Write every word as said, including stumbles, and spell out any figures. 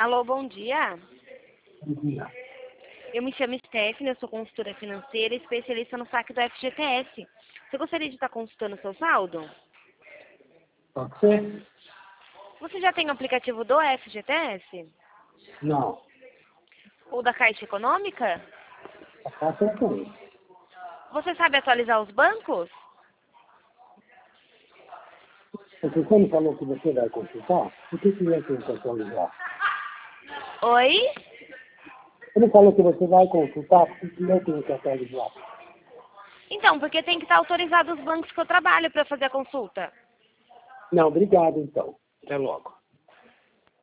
Alô, bom dia. Bom dia. Eu me chamo Stephanie, eu sou consultora financeira e especialista no saque do F G T S. Você gostaria de estar consultando o seu saldo? Pode ser? Você já tem o aplicativo do F G T S? Não. Ou da Caixa Econômica? A caixa é tem. Você sabe atualizar os bancos? Porque você não falou que você vai consultar, por que que eu tenho que atualizar? Oi? Você não falou que você vai consultar, por que que eu tenho que atualizar? Então, porque tem que estar autorizado os bancos que eu trabalho para fazer a consulta. Não, obrigado então. Até logo.